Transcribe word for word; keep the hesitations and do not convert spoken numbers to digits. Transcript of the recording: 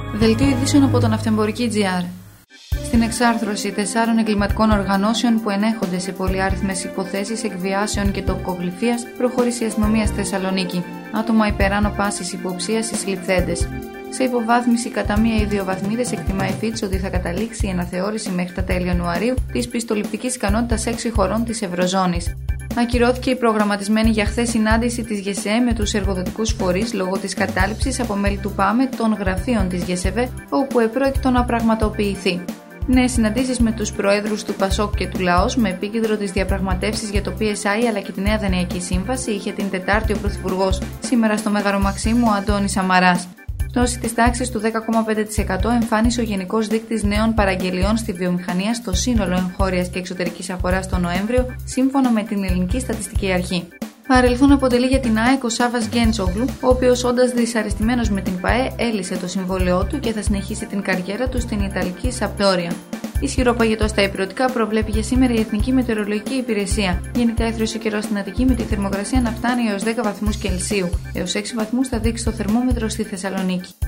Δελτίο ειδήσεων από τον Ναυτεμπορική τζι αρ. Στην εξάρθρωση τεσσάρων εγκληματικών οργανώσεων που ενέχονται σε πολυάριθμες υποθέσεις εκβιάσεων και τοκογλυφίας, προχώρησε η αστυνομία στη Θεσσαλονίκη. Άτομα υπεράνω πάσης υποψίας οι συλληφθέντες. Σε υποβάθμιση κατά μία ή δύο βαθμίδες εκτιμά η Fitch ότι θα καταλήξει η αναθεώρηση μέχρι τα τέλη Ιανουαρίου της πιστοληπτικής ικανότητας έξι χωρών της Ευρωζώνης. Ακυρώθηκε η προγραμματισμένη για χθες συνάντηση της ΓΕΣΕ με τους εργοδοτικούς φορείς λόγω της κατάληψης από μέλη του ΠΑΜΕ των γραφείων της ΓΕΣΕΒΕ, όπου επρόκειτο να πραγματοποιηθεί. Νέες συναντήσεις με τους προέδρους του ΠΑΣΟΚ και του ΛΑΟΣ με επίκεντρο τις διαπραγματεύσεις για το πι ες άι αλλά και τη Νέα Δανειακή Σύμβαση είχε την Τετάρτη ο Πρωθυπουργός. Σήμερα στο Μέγαρο Μαξίμου ο Αντώνης Σαμαράς. Πτώση της τάξης του δέκα κόμμα πέντε τοις εκατό εμφάνισε ο Γενικός Δείκτης Νέων Παραγγελιών στη Βιομηχανία στο σύνολο εγχώριας και εξωτερικής αγοράς τον Νοέμβριο, σύμφωνα με την Ελληνική Στατιστική Αρχή. Παρελθόν αποτελεί για την ΑΕΚ ο Σάβας Γκέντσογλου, ο οποίος όντας δυσαρεστημένος με την ΠΑΕ έλυσε το συμβόλαιό του και θα συνεχίσει την καριέρα του στην Ιταλική Σαπτόρια. Ισχυρό παγετό στα υπηρετικά προβλέπει για σήμερα η Εθνική Μετεωρολογική Υπηρεσία. Γενικά έθρωσε ο καιρός στην Αττική με τη θερμοκρασία να φτάνει έως δέκα βαθμούς Κελσίου. Έως έξι βαθμούς θα δείξει το θερμόμετρο στη Θεσσαλονίκη.